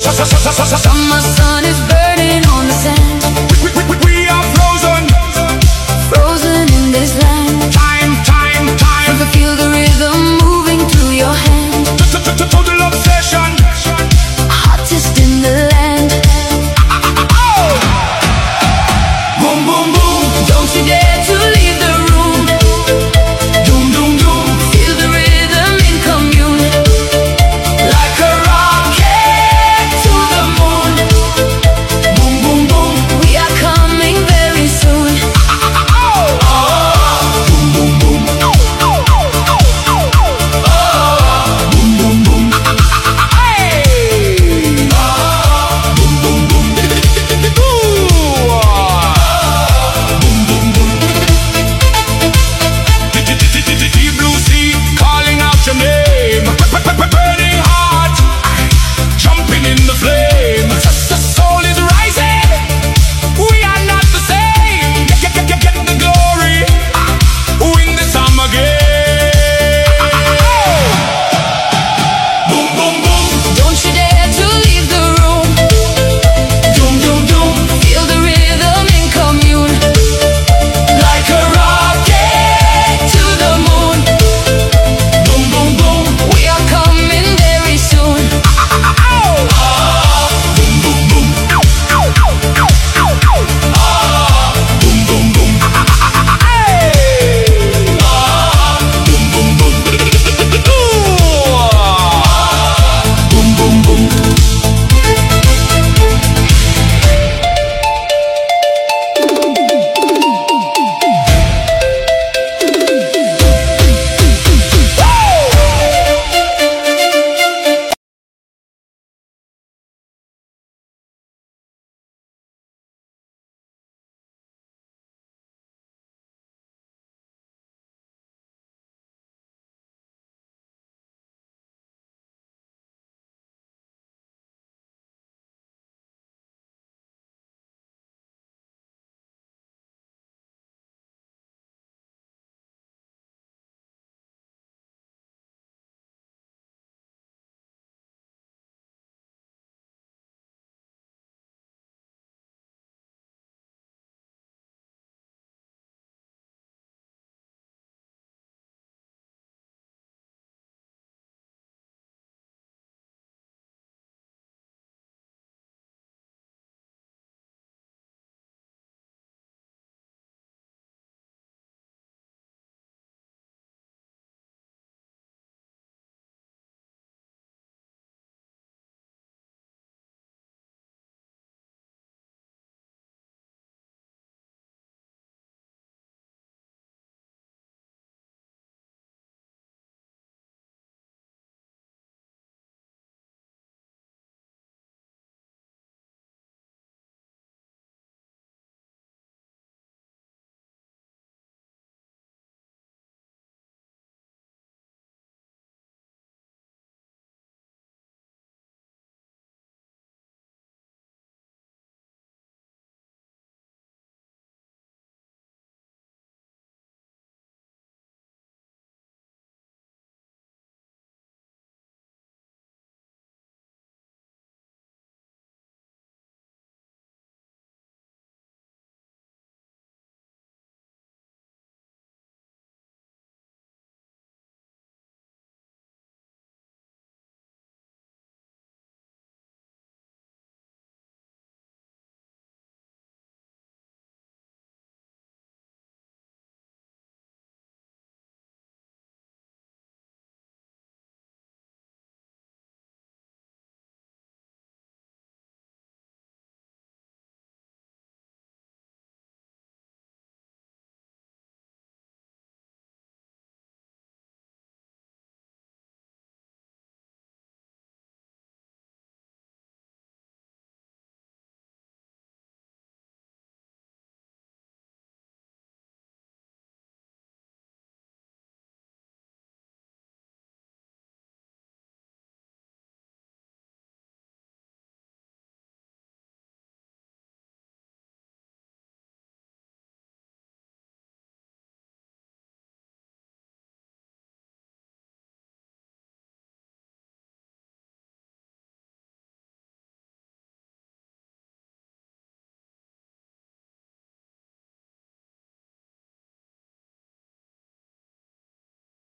Summer sun is burning on the sand. We are frozen, frozen in this land. Time. You can feel the rhythm moving through your hand. Total obsession, Hottest in the land. boom boom boom, Don't you dare to leave the room. doom doom doom, Feel the rhythm in commune. like a rocket to the moon. Boom boom boom, We are coming very soon. boom boom boom, boom boom boom, hey, boom boom boom, Deep blue sea calling out your name, burning heart, jumping in the flame.